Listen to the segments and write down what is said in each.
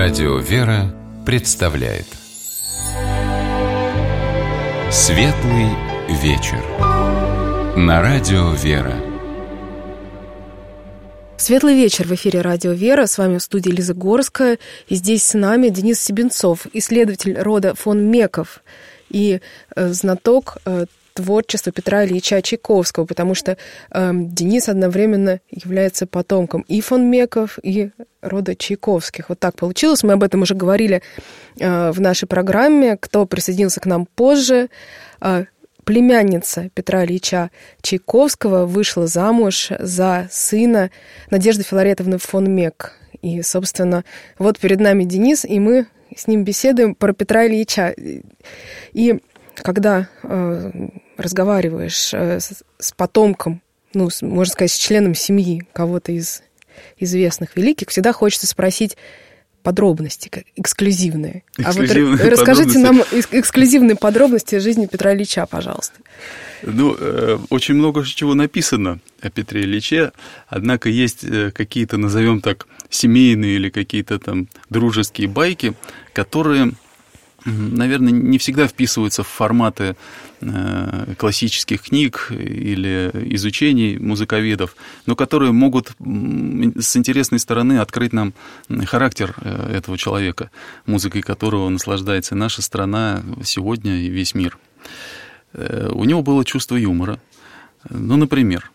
Радио «Вера» представляет Светлый вечер на Радио «Вера». Светлый вечер в эфире Радио «Вера». С вами в студии Лиза Горская. И здесь с нами Денис Себенцов, исследователь рода фон Меков и знаток творчества Петра Ильича Чайковского, потому что Денис одновременно является потомком и фон Меков, и рода Чайковских. Вот так получилось. Мы об этом уже говорили в нашей программе. Кто присоединился к нам позже, племянница Петра Ильича Чайковского вышла замуж за сына Надежды Филаретовны фон Мек. И, собственно, вот перед нами Денис, и мы с ним беседуем про Петра Ильича. И когда разговариваешь с потомком, можно сказать, с членом семьи кого-то из известных великих, всегда хочется спросить подробности, эксклюзивные. Расскажите нам эксклюзивные подробности жизни Петра Ильича, пожалуйста. Очень много чего написано о Петре Ильиче, однако есть какие-то, назовем так, семейные или какие-то там дружеские байки, которые, наверное, не всегда вписываются в форматы классических книг или изучений музыковедов, но которые могут с интересной стороны открыть нам характер этого человека, музыкой которого наслаждается наша страна сегодня и весь мир. У него было чувство юмора. Например,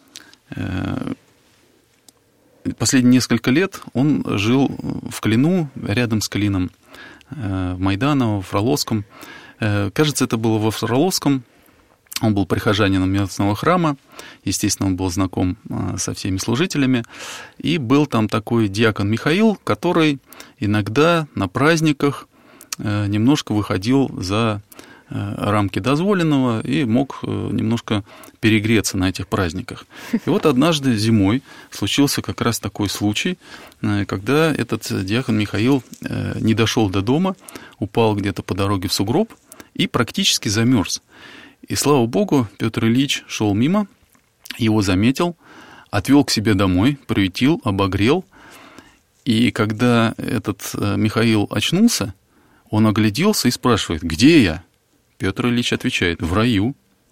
последние несколько лет он жил в Клину, рядом с Клином, в Майданово, в Фроловском. Кажется, это было во Фроловском. Он был прихожанином местного храма. Естественно, он был знаком со всеми служителями. И был там такой диакон Михаил, который иногда на праздниках немножко выходил за рамки дозволенного и мог немножко перегреться на этих праздниках. И вот однажды зимой случился как раз такой случай, когда этот диакон Михаил не дошел до дома, упал где-то по дороге в сугроб и практически замерз. И, слава богу, Петр Ильич шел мимо, его заметил, отвел к себе домой, приютил, обогрел. И когда этот Михаил очнулся, он огляделся и спрашивает: «Где я?» Петр Ильич отвечает: «В раю».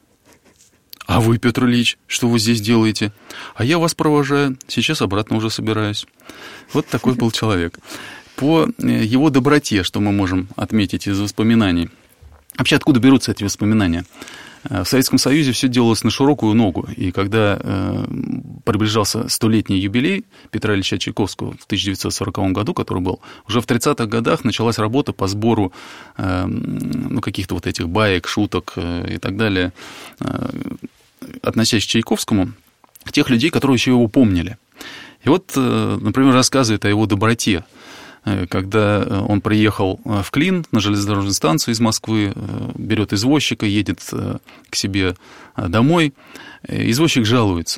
«А вы, Петр Ильич, что вы здесь делаете?» «А я вас провожаю, сейчас обратно уже собираюсь». Вот такой был человек. По его доброте, что мы можем отметить из воспоминаний. Вообще, откуда берутся эти воспоминания? В Советском Союзе все делалось на широкую ногу, и когда приближался 100-летний юбилей Петра Ильича Чайковского в 1940 году, который был, уже в 30-х годах началась работа по сбору каких-то вот этих баек, шуток и так далее, относящихся к Чайковскому, тех людей, которые еще его помнили. И вот, например, рассказывает о его доброте. Когда он приехал в Клин на железнодорожную станцию из Москвы, берет извозчика, едет к себе домой. Извозчик жалуется,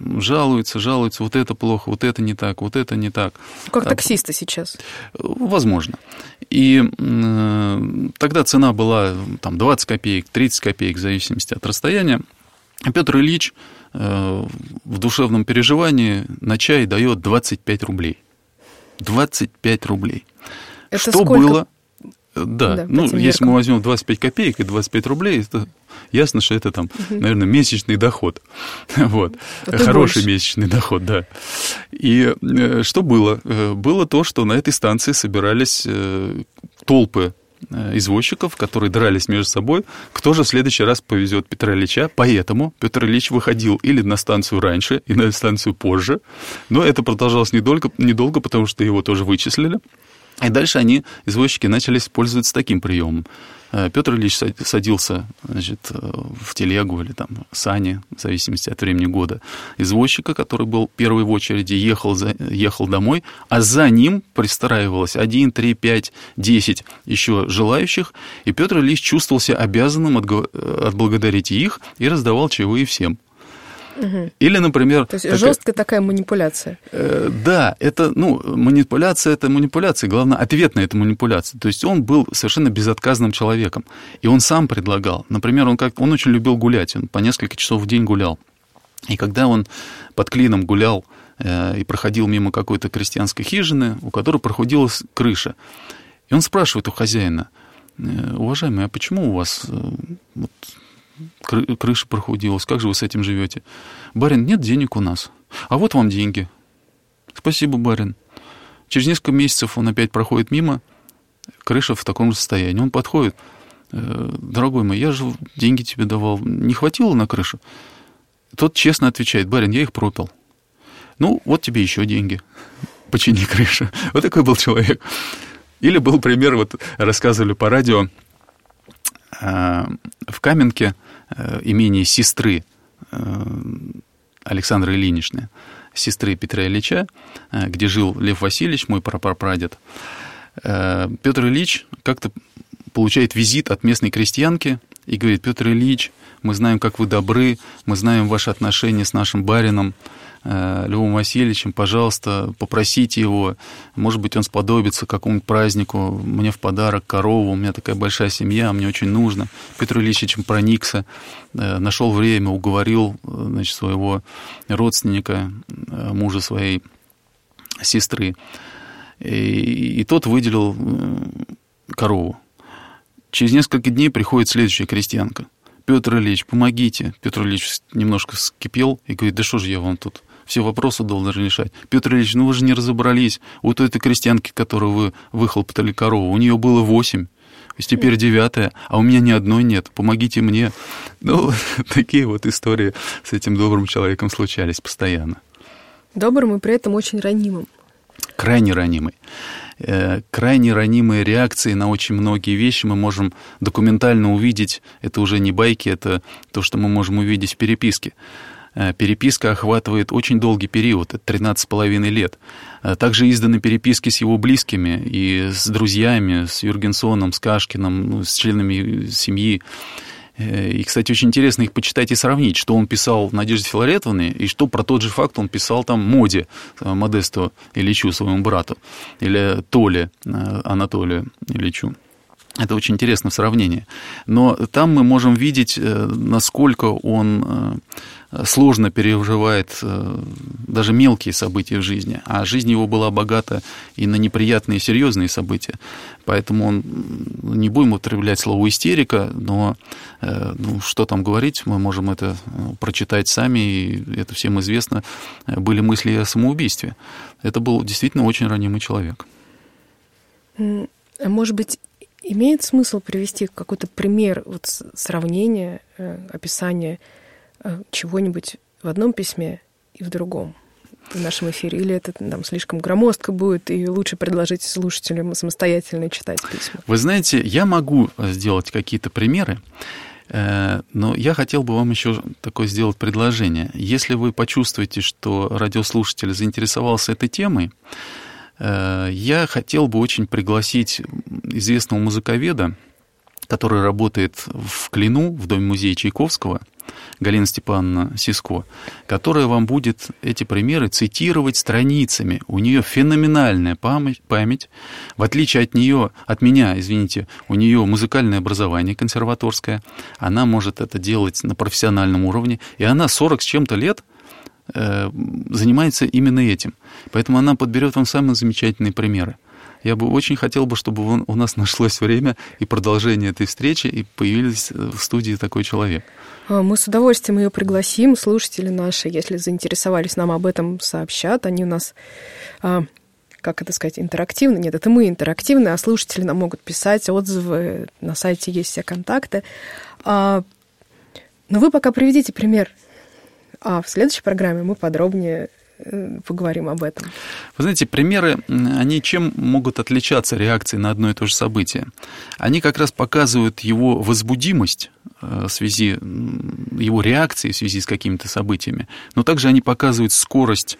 вот это плохо, вот это не так, вот это не так. Как таксисты сейчас. Возможно. И тогда цена была там 20 копеек, 30 копеек, в зависимости от расстояния. Петр Ильич в душевном переживании на чай дает 25 рублей. 25 рублей. Это что сколько? Было? Да, если мы возьмем 25 копеек и 25 рублей, это ясно, что это там, наверное, месячный доход. Вот. Хороший больше. Месячный доход, да. И что было? Было то, что на этой станции собирались толпы извозчиков, которые дрались между собой, кто же в следующий раз повезет Петра Ильича. Поэтому Петр Ильич выходил или на станцию раньше, и на станцию позже. Но это продолжалось недолго, потому что его тоже вычислили. И дальше извозчики, начали пользоваться таким приемом. Петр Ильич садился, в телегу или там сани, в зависимости от времени года, извозчика, который был первый в очереди, ехал домой, а за ним пристраивалось 1, 3, 5, 10 еще желающих, и Петр Ильич чувствовал себя обязанным отблагодарить их и раздавал чаевые всем. Угу. Или, например... То есть жесткая такая манипуляция. Да, это, манипуляция, главное, ответ на эту манипуляцию. То есть он был совершенно безотказным человеком, и он сам предлагал. Например, он очень любил гулять, он по несколько часов в день гулял. И когда он под Клином гулял и проходил мимо какой-то крестьянской хижины, у которой проходилась крыша. И он спрашивает у хозяина: уважаемый, а почему у вас вот крыша прохудилась, как же вы с этим живете? Барин: нет денег у нас. А вот вам деньги. Спасибо, барин. Через несколько месяцев он опять проходит мимо, крыша в таком же состоянии. Он подходит: дорогой мой, я же деньги тебе давал, не хватило на крышу? Тот честно отвечает: барин, я их пропил. Ну, вот тебе еще деньги, почини крышу. Вот такой был человек. Или был пример, вот рассказывали по радио, в Каменке имение сестры Александры Ильиничны, сестры Петра Ильича, где жил Лев Васильевич, мой прапрадед. Петр Ильич как-то получает визит от местной крестьянки и говорит: Петр Ильич, мы знаем, как вы добры, мы знаем ваши отношения с нашим барином Львом Васильевичем, пожалуйста, попросите его, может быть, он сподобится какому-нибудь празднику, мне в подарок корову, у меня такая большая семья, мне очень нужно. Петр Ильич этим проникся, нашел время, уговорил, значит, своего родственника, мужа своей сестры, и тот выделил корову. Через несколько дней приходит следующая крестьянка: Петр Ильич, помогите. Петр Ильич немножко вскипел и говорит: да что же я вам тут все вопросы должен решать. Петр Ильич, ну вы же не разобрались. Вот у этой крестьянки, которую вы выхлопотали корову, у нее было 8, то есть теперь 9, а у меня ни одной нет. Помогите мне. Ну, такие вот истории с этим добрым человеком случались постоянно. Добрым и при этом очень ранимым. Крайне ранимый. Крайне ранимые реакции на очень многие вещи мы можем документально увидеть. Это уже не байки, это то, что мы можем увидеть в переписке. Переписка охватывает очень долгий период, это 13,5 лет. Также изданы переписки с его близкими и с друзьями, с Юргенсоном, с Кашкиным, с членами семьи. И, кстати, очень интересно их почитать и сравнить, что он писал Надежде Филаретовне, и что про тот же факт он писал там Моде, Модесту Ильичу, своему брату, или Толе, Анатолию Ильичу. Это очень интересно в сравнении. Но там мы можем видеть, насколько он сложно переживает даже мелкие события в жизни. А жизнь его была богата и на неприятные и серьезные события. Поэтому он, не будем употреблять слово истерика, но ну, что там говорить, мы можем это прочитать сами, и это всем известно. Были мысли о самоубийстве. Это был действительно очень ранимый человек. Может быть, имеет смысл привести какой-то пример вот сравнения, описания чего-нибудь в одном письме и в другом в нашем эфире? Или это там слишком громоздко будет, и лучше предложить слушателям самостоятельно читать письма? Вы знаете, я могу сделать какие-то примеры, но я хотел бы вам еще такое сделать предложение. Если вы почувствуете, что радиослушатель заинтересовался этой темой, я хотел бы очень пригласить известного музыковеда, который работает в Клину, в Доме-музее Чайковского, Галина Степановна Сиско, которая вам будет эти примеры цитировать страницами. У нее феноменальная память. В отличие от меня, у нее музыкальное образование консерваторское. Она может это делать на профессиональном уровне. И она 40 с чем-то лет занимается именно этим. Поэтому она подберет вам самые замечательные примеры. Я бы очень хотел, чтобы у нас нашлось время и продолжение этой встречи, и появился в студии такой человек. Мы с удовольствием ее пригласим. Слушатели наши, если заинтересовались, нам об этом сообщат. Они у нас, как это сказать, интерактивны. Нет, это мы интерактивны, а слушатели нам могут писать отзывы. На сайте есть все контакты. Но вы пока приведите пример. А в следующей программе мы подробнее поговорим об этом. Вы знаете, примеры, они чем могут отличаться реакции на одно и то же событие? Они как раз показывают его возбудимость в связи, его реакции в связи с какими-то событиями, но также они показывают скорость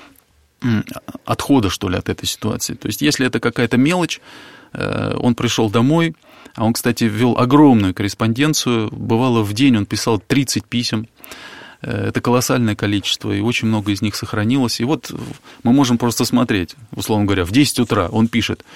отхода, что ли, от этой ситуации. То есть, если это какая-то мелочь, он пришел домой, а он, кстати, вел огромную корреспонденцию, бывало в день он писал 30 писем, это колоссальное количество, и очень много из них сохранилось. И вот мы можем просто смотреть, условно говоря, в 10 утра он пишет: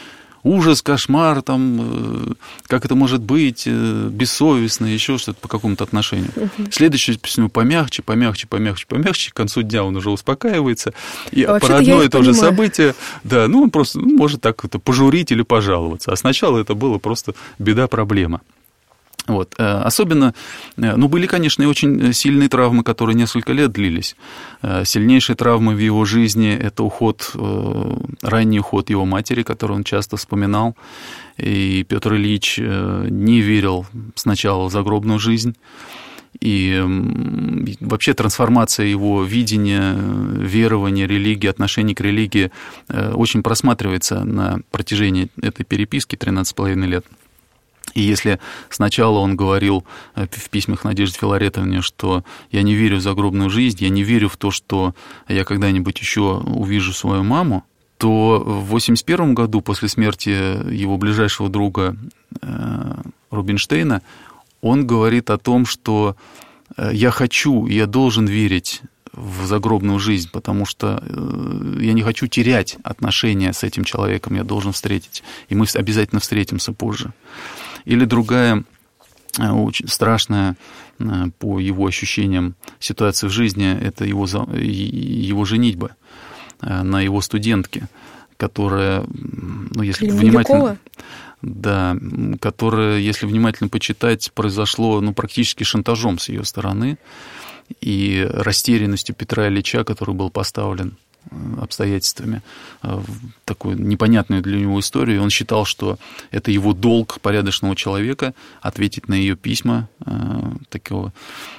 ужас, кошмар, там, как это может быть, бессовестно, еще что-то по какому-то отношению. Следующее письмо помягче, к концу дня он уже успокаивается, и про одно и то же событие, да, он просто может так это пожурить или пожаловаться. А сначала это было просто беда-проблема. Вот. Особенно, были, конечно, и очень сильные травмы, которые несколько лет длились. Сильнейшие травмы в его жизни – это ранний уход его матери, который он часто вспоминал. И Петр Ильич не верил сначала в загробную жизнь. И вообще трансформация его видения, верования, религии, отношений к религии очень просматривается на протяжении этой переписки 13,5 лет. И если сначала он говорил в письмах Надежде Филаретовне, что я не верю в загробную жизнь, я не верю в то, что я когда-нибудь еще увижу свою маму, то в 1981 году, после смерти его ближайшего друга Рубинштейна, он говорит о том, что я должен верить в загробную жизнь, потому что я не хочу терять отношения с этим человеком, я должен встретить, и мы обязательно встретимся позже. Или другая очень страшная, по его ощущениям, ситуация в жизни – это его женитьба на его студентке, которая, если внимательно... Да, которая, если внимательно почитать, произошло практически шантажом с ее стороны и растерянностью Петра Ильича, который был поставлен обстоятельствами в такую непонятную для него историю. Он считал, что это его долг порядочного человека ответить на ее письма такого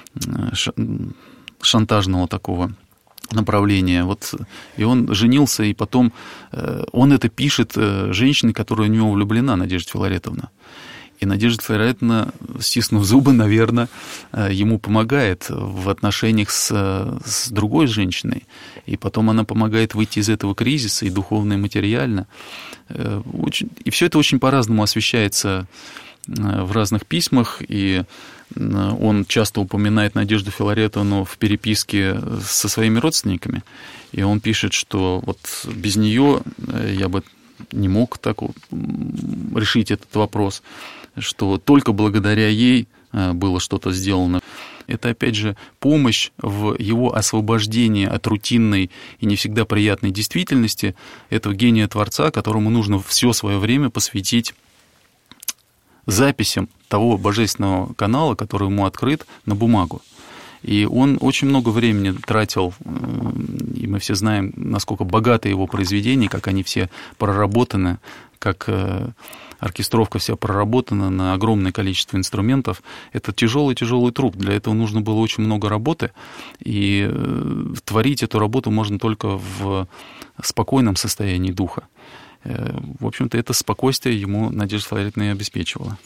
шантажного такого направления. И он женился, и потом он это пишет женщине, которая в него влюблена, Надежда Филаретовна. И Надежда Филаретовна, стиснув зубы, наверное, ему помогает в отношениях с другой женщиной. И потом она помогает выйти из этого кризиса и духовно, и материально. И все это очень по-разному освещается в разных письмах, и он часто упоминает Надежду Филаретовну в переписке со своими родственниками. И он пишет, что без нее я бы не мог так решить этот вопрос, что только благодаря ей было что-то сделано. Это, опять же, помощь в его освобождении от рутинной и не всегда приятной действительности этого гения-творца, которому нужно все свое время посвятить записям того божественного канала, который ему открыт, на бумагу. И он очень много времени тратил, и мы все знаем, насколько богаты его произведения, как они все проработаны, как оркестровка вся проработана на огромное количество инструментов. Это тяжелый-тяжелый труд. Для этого нужно было очень много работы, и творить эту работу можно только в спокойном состоянии духа. В общем-то, это спокойствие ему Надежда Филаретовна и обеспечивала.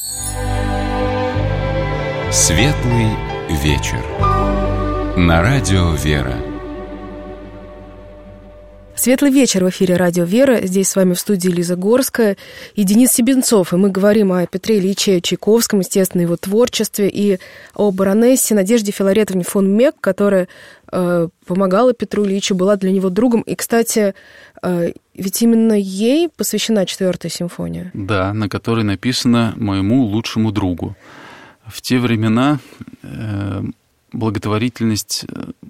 Светлый вечер. На радио «Вера». Светлый вечер в эфире радио «Вера». Здесь с вами в студии Лиза Горская и Денис Себенцов. И мы говорим о Петре Ильиче Чайковском, естественно, его творчестве, и о баронессе Надежде Филаретовне фон Мек, которая помогала Петру Ильичу, была для него другом. И, кстати, ведь именно ей посвящена 4-я симфония. Да, на которой написано «Моему лучшему другу». В те времена благотворительность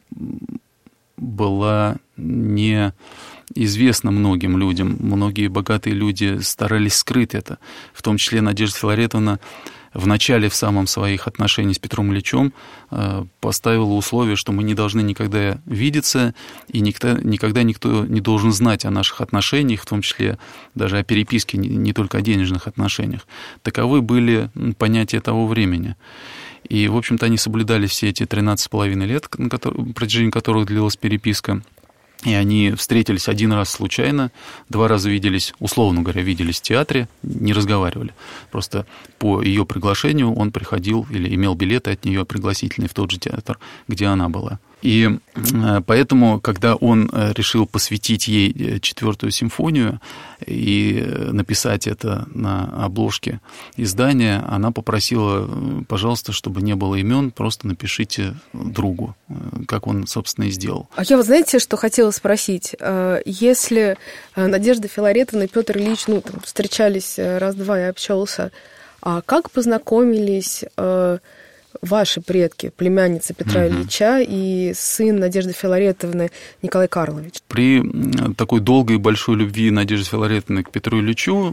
была неизвестна многим людям. Многие богатые люди старались скрыть это. В том числе Надежда Филаретовна в начале, в самом своих отношениях с Петром Ильичем поставила условие, что мы не должны никогда видеться, и никогда никто не должен знать о наших отношениях, в том числе даже о переписке, не только о денежных отношениях. Таковы были понятия того времени. И, в общем-то, они соблюдали все эти 13,5 лет, в протяжении которых длилась переписка. И они встретились один раз случайно, 2 раза виделись, условно говоря, виделись в театре, не разговаривали. Просто по ее приглашению он приходил или имел билеты от нее пригласительные в тот же театр, где она была. И поэтому, когда он решил посвятить ей 4-ю симфонию и написать это на обложке издания, она попросила, пожалуйста, чтобы не было имен, просто напишите другу, как он, собственно, и сделал. А я, знаете, что хотела спросить? Если Надежда Филаретовна и Петр Ильич встречались раз-два и общался, а как познакомились ваши предки, племянница Петра Ильича и сын Надежды Филаретовны Николай Карлович? При такой долгой и большой любви Надежды Филаретовны к Петру Ильичу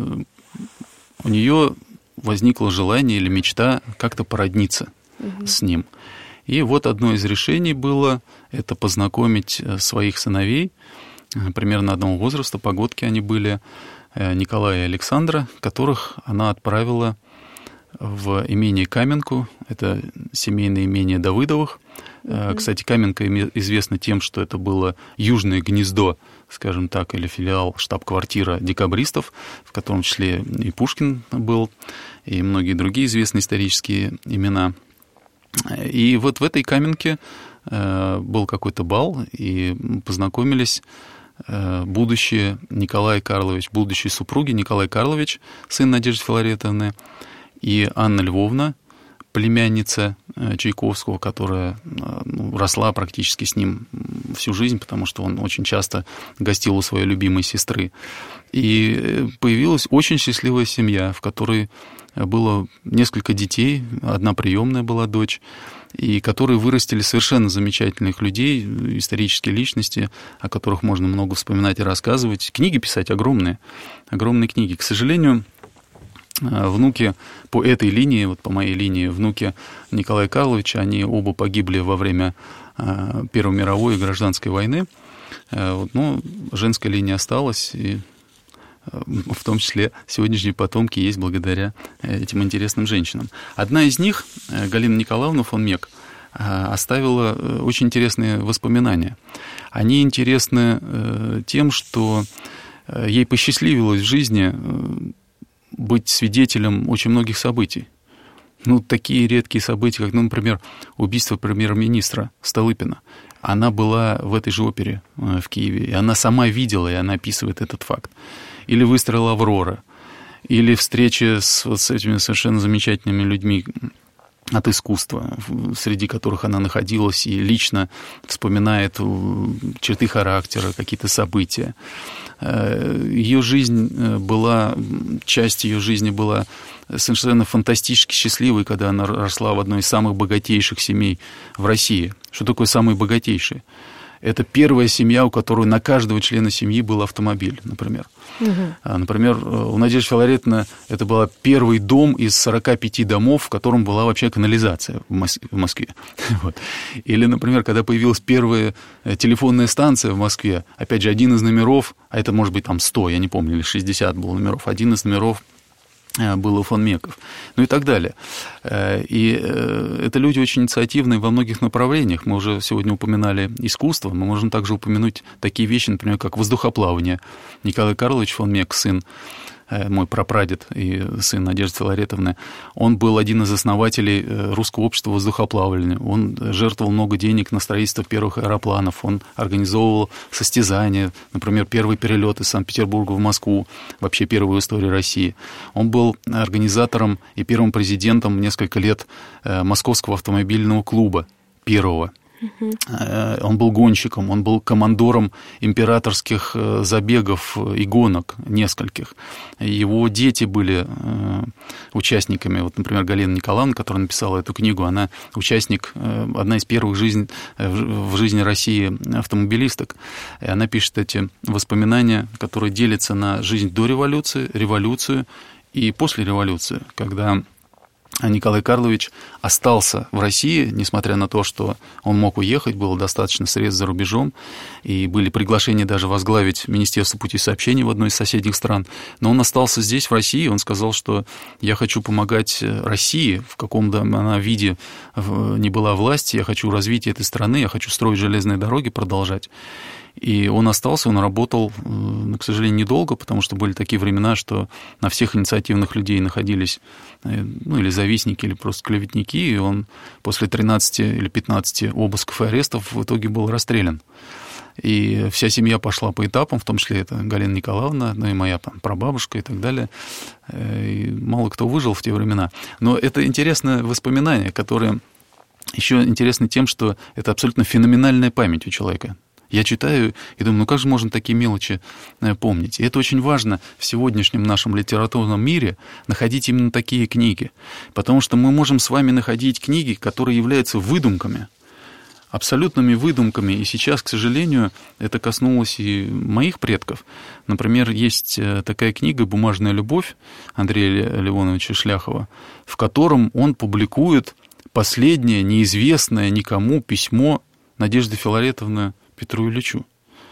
у нее возникло желание или мечта как-то породниться с ним. И вот одно из решений было это познакомить своих сыновей, примерно одного возраста, погодки они были, Николая и Александра, которых она отправила в имение Каменку, это семейное имение Давыдовых. Кстати, Каменка известна тем, что это было южное гнездо, скажем так, или филиал, штаб-квартира декабристов, в котором числе и Пушкин был, и многие другие известные исторические имена. И вот в этой Каменке был какой-то бал, и познакомились будущие Николай Карлович, будущие супруги Николай Карлович, сын Надежды Филаретовны, и Анна Львовна, племянница Чайковского, которая росла практически с ним всю жизнь, потому что он очень часто гостил у своей любимой сестры. И появилась очень счастливая семья, в которой было несколько детей, одна приемная была дочь, и которые вырастили совершенно замечательных людей, исторические личности, о которых можно много вспоминать и рассказывать. Книги писать огромные книги. К сожалению, внуки по этой линии, вот по моей линии, внуки Николая Карловича, они оба погибли во время Первой мировой и гражданской войны. Но женская линия осталась, и в том числе сегодняшние потомки есть благодаря этим интересным женщинам. Одна из них, Галина Николаевна фон Мек, оставила очень интересные воспоминания. Они интересны тем, что ей посчастливилось в жизни быть свидетелем очень многих событий. Такие редкие события, как, например, убийство премьер-министра Столыпина. Она была в этой же опере в Киеве, и она сама видела, и она описывает этот факт. Или выстрел «Аврора», или встреча с этими совершенно замечательными людьми от искусства, среди которых она находилась, и лично вспоминает черты характера, какие-то события. Ее жизнь была, часть ее жизни была совершенно фантастически счастливой, когда она росла в одной из самых богатейших семей в России. Что такое самые богатейшие? Это первая семья, у которой на каждого члена семьи был автомобиль, например. Например, у Надежды Филаретовны это был первый дом из 45 домов, в котором была вообще канализация в Москве. Вот. Или, например, когда появилась первая телефонная станция в Москве, опять же, один из номеров, а это может быть там 100, я не помню, или 60 было номеров, один из номеров был у фон Меков, и так далее. И это люди очень инициативные во многих направлениях. Мы уже сегодня упоминали искусство, мы можем также упомянуть такие вещи, например, как воздухоплавание. Николай Карлович фон Мек, сын, мой прапрадед и сын Надежды Филаретовны, он был один из основателей Русского общества воздухоплавания. Он жертвовал много денег на строительство первых аэропланов, он организовывал состязания, например, первый перелет из Санкт-Петербурга в Москву, вообще первый в истории России. Он был организатором и первым президентом несколько лет Московского автомобильного клуба, первого. Он был гонщиком, он был командором императорских забегов и гонок нескольких. Его дети были участниками. Вот, например, Галина Николаевна, которая написала эту книгу, она участник, одна из первых в жизни России автомобилисток. И она пишет эти воспоминания, которые делятся на жизнь до революции, революцию и после революции, когда Николай Карлович остался в России, несмотря на то, что он мог уехать, было достаточно средств за рубежом, и были приглашения даже возглавить Министерство путей сообщений в одной из соседних стран. Но он остался здесь, в России, он сказал, что я хочу помогать России, в каком-то она виде не была власти, я хочу развития этой страны, я хочу строить железные дороги, продолжать. И он остался, он работал, но, к сожалению, недолго, потому что были такие времена, что на всех инициативных людей находились или завистники, или просто клеветники, и он после 13 или 15 обысков и арестов в итоге был расстрелян. И вся семья пошла по этапам, в том числе это Галина Николаевна, и моя прабабушка и так далее. И мало кто выжил в те времена. Но это интересное воспоминание, которое еще интересно тем, что это абсолютно феноменальная память у человека. Я читаю и думаю, как же можно такие мелочи помнить? И это очень важно в сегодняшнем нашем литературном мире находить именно такие книги. Потому что мы можем с вами находить книги, которые являются выдумками, абсолютными выдумками. И сейчас, к сожалению, это коснулось и моих предков. Например, есть такая книга «Бумажная любовь» Андрея Леоновича Шляхова, в котором он публикует последнее неизвестное никому письмо Надежды Филаретовны Петру Ильичу.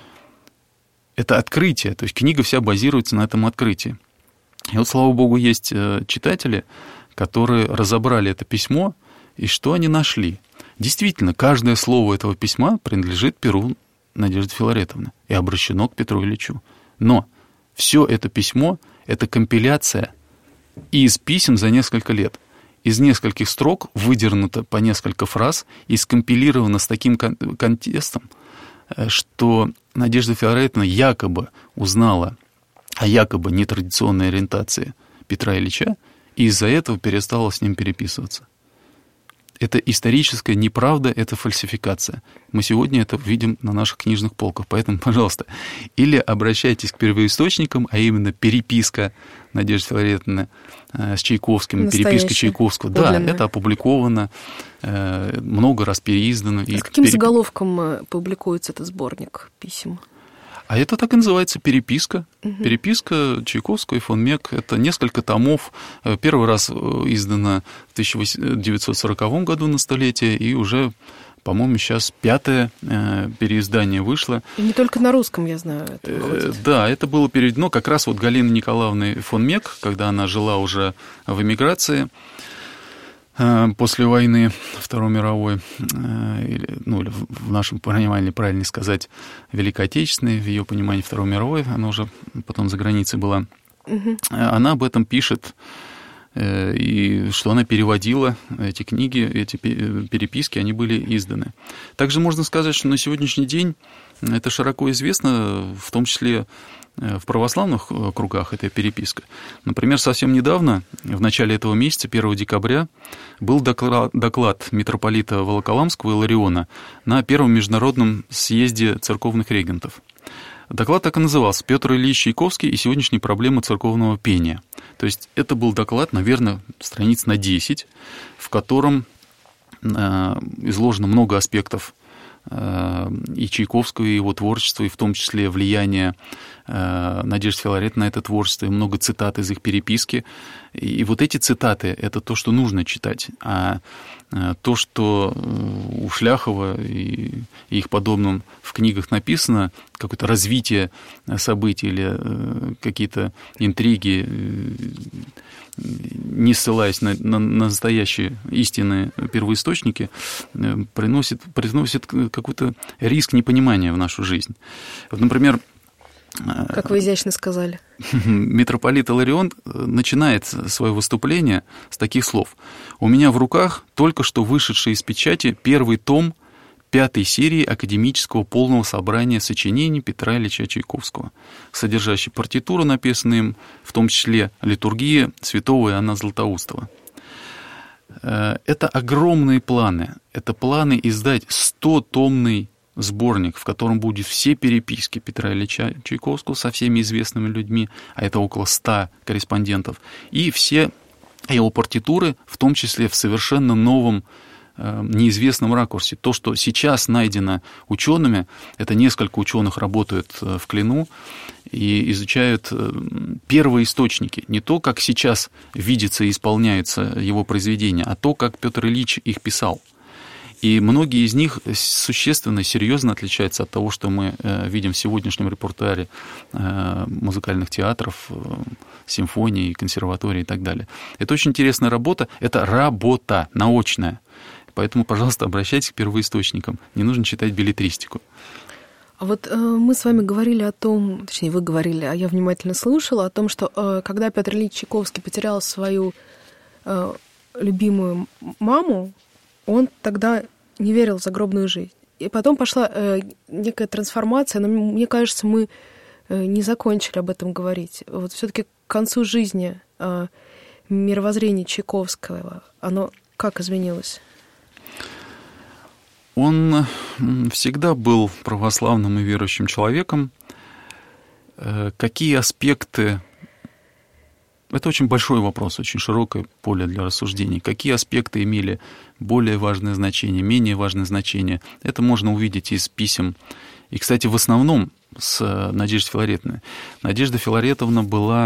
Это открытие, то есть книга вся базируется на этом открытии. И вот, слава богу, есть читатели, которые разобрали это письмо, и что они нашли? Действительно, каждое слово этого письма принадлежит перу Надежды Филаретовны и обращено к Петру Ильичу. Но все это письмо — это компиляция из писем за несколько лет. Из нескольких строк выдернуто по несколько фраз и скомпилировано с таким контекстом, что Надежда Филаретовна якобы узнала о якобы нетрадиционной ориентации Петра Ильича и из-за этого перестала с ним переписываться. Это историческая неправда, это фальсификация. Мы сегодня это видим на наших книжных полках. Поэтому, пожалуйста, или обращайтесь к первоисточникам, а именно переписка Надежды Филаретовны с Чайковским, переписка Чайковского. Подлинная. Да, это опубликовано, много раз переиздано. С каким заголовком публикуется этот сборник писем? А это так и называется переписка. Переписка Чайковского и фон Мек. Это несколько томов. Первый раз издано в 1940 году на столетие, и уже, по-моему, сейчас 5-е переиздание вышло. И не только на русском, я знаю, это выходит. Да, это было переведено как раз вот Галиной Николаевной фон Мек, когда она жила уже в эмиграции после войны Второй мировой, или в нашем понимании, правильно сказать, Великой Отечественной, в ее понимании Второй мировой, она уже потом за границей была. Она об этом пишет, и что она переводила эти книги, эти переписки, они были изданы. Также можно сказать, что на сегодняшний день это широко известно, в том числе в православных кругах, эта переписка. Например, совсем недавно, в начале этого месяца, 1 декабря, был доклад митрополита Волоколамского Илариона на Первом международном съезде церковных регентов. Доклад так и назывался «Петр Ильич Чайковский и сегодняшние проблемы церковного пения». То есть это был доклад, наверное, страниц на 10, в котором изложено много аспектов и Чайковского, и его творчества, и в том числе влияние Надежды Филаретовны на это творчество, и много цитат из их переписки. И вот эти цитаты — это то, что нужно читать. А то, что у Шляхова и их подобным в книгах написано, какое-то развитие событий или какие-то интриги, не ссылаясь на настоящие истинные первоисточники, приносит какой-то риск непонимания в нашу жизнь. Вот, например, как вы изящно сказали. Митрополит Иларион начинает свое выступление с таких слов. «У меня в руках только что вышедший из печати первый том 5-й серии академического полного собрания сочинений Петра Ильича Чайковского, содержащий партитуру, написанную им, в том числе литургия святого Иоанна Златоустова». Это огромные планы. Это планы издать 100-томный сборник, в котором будут все переписки Петра Ильича Чайковского со всеми известными людьми, а это около 100 корреспондентов, и все его партитуры, в том числе в совершенно новом, неизвестном ракурсе. То, что сейчас найдено учеными, это несколько ученых работают в Клину и изучают первые источники. Не то, как сейчас видится и исполняются его произведения, а то, как Петр Ильич их писал. И многие из них существенно, серьезно отличаются от того, что мы видим в сегодняшнем репертуаре музыкальных театров, симфоний, консерваторий и так далее. Это очень интересная работа, это работа научная. Поэтому, пожалуйста, обращайтесь к первоисточникам. Не нужно читать беллетристику. Вот мы с вами говорили о том, точнее, вы говорили, а я внимательно слушала, о том, что когда Петр Ильич Чайковский потерял свою любимую маму, он тогда не верил в загробную жизнь. И потом пошла некая трансформация, но мне кажется, мы не закончили об этом говорить. Вот все-таки к концу жизни мировоззрение Чайковского, оно как изменилось? Он всегда был православным и верующим человеком. Какие аспекты... Это очень большой вопрос, очень широкое поле для рассуждений. Какие аспекты имели более важное значение, менее важное значение? Это можно увидеть из писем. И, кстати, в основном с Надеждой Филаретовной. Надежда Филаретовна была,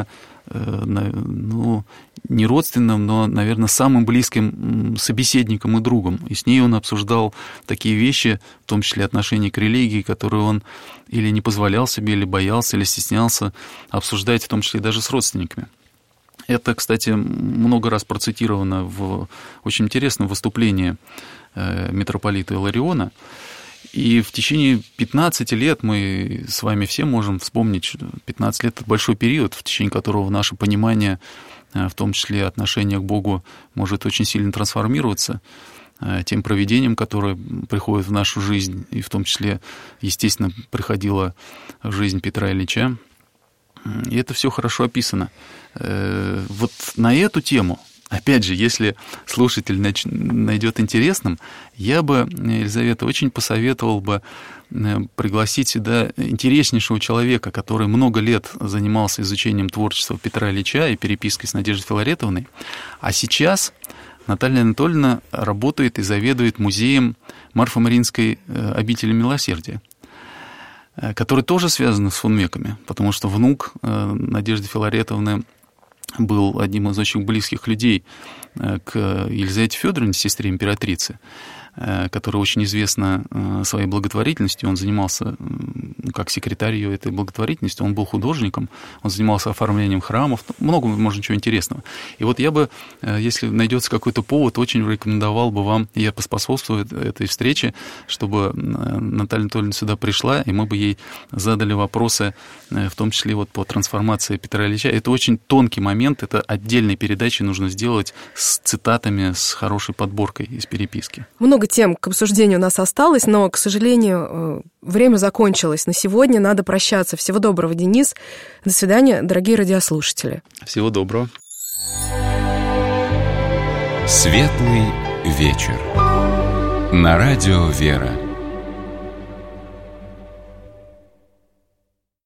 не родственным, но, наверное, самым близким собеседником и другом. И с ней он обсуждал такие вещи, в том числе отношения к религии, которые он или не позволял себе, или боялся, или стеснялся обсуждать, в том числе даже с родственниками. Это, кстати, много раз процитировано в очень интересном выступлении митрополита Илариона. И в течение 15 лет мы с вами все можем вспомнить, что 15 лет – это большой период, в течение которого наше понимание, в том числе отношение к Богу, может очень сильно трансформироваться тем провидением, которое приходит в нашу жизнь, и в том числе, естественно, приходила в жизнь Петра Ильича. И это все хорошо описано. Вот на эту тему, опять же, если слушатель найдет интересным, я бы, Елизавета, очень посоветовал бы пригласить сюда интереснейшего человека, который много лет занимался изучением творчества Петра Ильича и перепиской с Надеждой Филаретовной. А сейчас Наталья Анатольевна работает и заведует музеем Марфо-Мариинской обители милосердия, который тоже связан с фон Меками, потому что внук Надежды Филаретовны был одним из очень близких людей к Елизавете Федоровне, сестре императрицы, которая очень известна своей благотворительностью. Он занимался как секретарь ее этой благотворительности, он был художником, он занимался оформлением храмов, много, может, чего интересного. И вот я бы, если найдется какой-то повод, очень рекомендовал бы вам, я поспособствую этой встрече, чтобы Наталья Анатольевна сюда пришла, и мы бы ей задали вопросы, в том числе вот по трансформации Петра Ильича. Это очень тонкий момент, это отдельной передачи нужно сделать с цитатами, с хорошей подборкой из переписки. Много тем к обсуждению у нас осталось, но, к сожалению, время закончилось. На сегодня надо прощаться. Всего доброго, Денис. До свидания, дорогие радиослушатели. Всего доброго. Светлый вечер. На радио «Вера».